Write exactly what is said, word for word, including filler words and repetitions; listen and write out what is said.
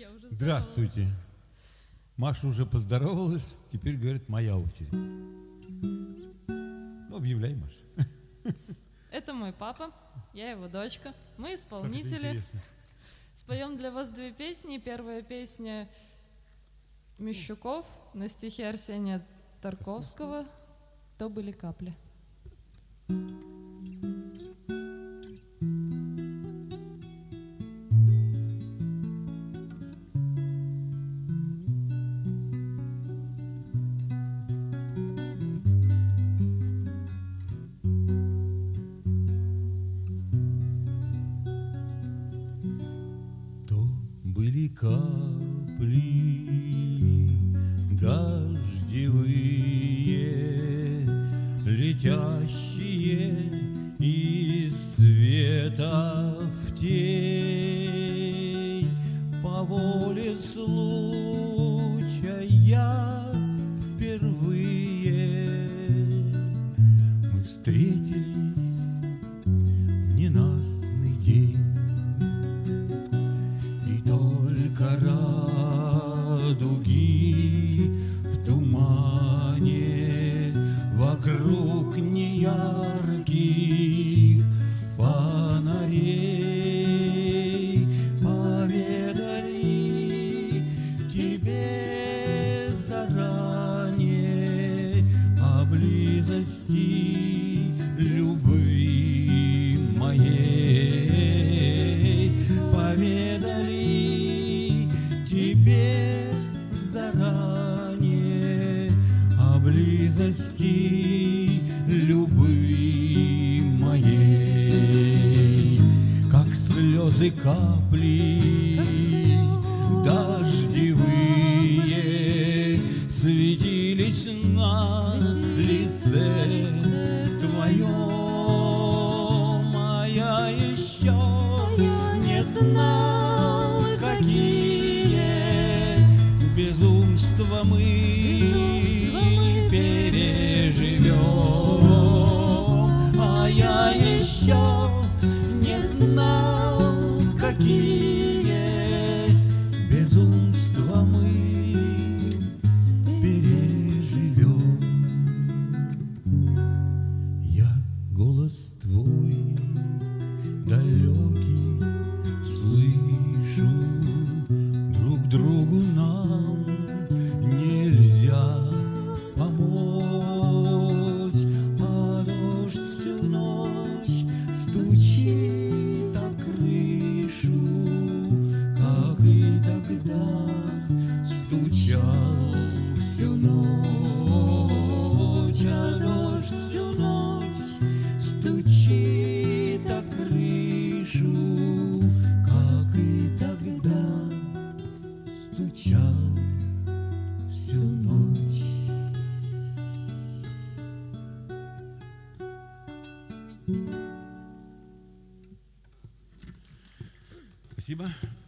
Я уже Здравствуйте. здоровалась. Маша уже поздоровалась, теперь, говорит, моя очередь. Ну, объявляй, Маша. Это мой папа, я его дочка. Мы Как это исполнители. интересно. Споем для вас две песни. Первая песня Мещуков на стихи Арсения Тарковского «То были капли». То были капли дождевые, летящие из света в тень. По воле случая впервые мы встретились в ненастный день. И только радуги в тумане вокруг неярких фонарей поведали тебе заранее о близости любви моей. Поведали тебе заранее о близости любви моей. Как слезы капли Как слезы дождевые светились на светились на лице лице твоем, а я еще я не знал, какие безумства мы Безумства мы переживем, а я еще не знал, какие безумства мы переживем. Я голос твой далекий слышу, друг другу нам нельзя помочь, а дождь всю ночь стучит о крышу, как и тогда стучал всю ночь, а дождь всю ночь стучит о крышу, как и тогда стучал всю ночь. Спасибо.